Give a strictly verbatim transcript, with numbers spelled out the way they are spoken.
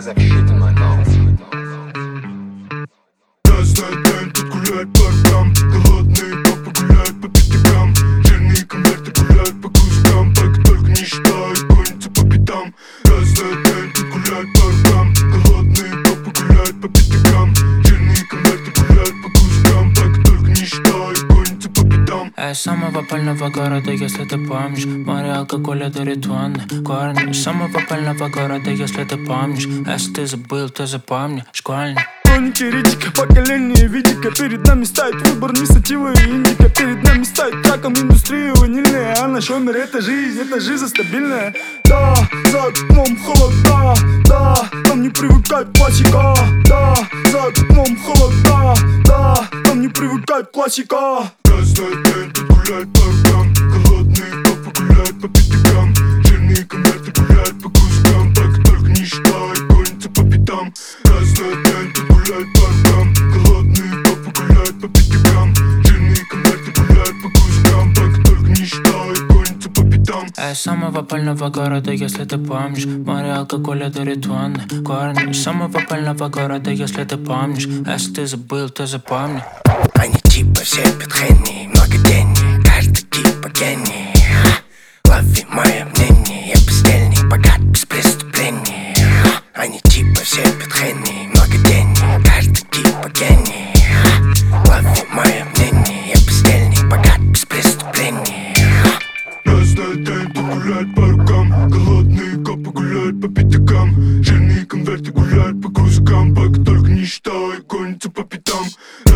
разобщите мой голос. Красный день, тут гуляет по рукам. Голодные папы гуляют по пятакам. Жирные конверты гуляют по кускам. Так только не считай, гонятся по пятам. Красный день, тут гуляет по рукам. Голодные папы гуляют по пятакам. Жирные конверты гуляют по кускам. Так только не считай, гонятся по пятам. Я из самого пыльного города, если ты помнишь. Море алкоголя дарит ванны, корни. Из самого пыльного города, если ты помнишь. Если ты забыл, то запомни, школьник. Хроники редика, поколение видика. Перед нами стоит выбор не сатива и индика. Перед нами стоит раком индустрия ванильная. А наш умер это жизнь, это жизнь стабильная. Да, за окном холода, да, нам не привыкать классика. Да, за окном холода, да, нам не привыкать классика. Красный день, тут гуляет по рукам. Голодные папы гуляют по пятакам. Жирные конверты гуляют по кускам. Так только не считай, гонятся по пятам. Красный день, тут гуляет по рукам. Голодные папы гуляют по пятакам. Жирные конверты гуляют по кускам. Так только не считай, гонятся по пятам. Я из самого пыльного города, если ты помнишь. Море алкоголя дарит ванны, корни. Из самого пыльного города, если ты помнишь. Если ты забыл, то запомни. Они типа все петхени, много денег, каждый типа гений. Лови мое мнение, я бездельник, богат без преступлений. Они типа все петхени, много денег, каждый типа гений. Лови мое мнение, я бездельник, богат без преступлений. Красный день, тут гуляет по рукам. Голодные копы гуляют по пятакам. Жирные конверты гуляют по кускам. Пока только не считай, гонятся по пятам.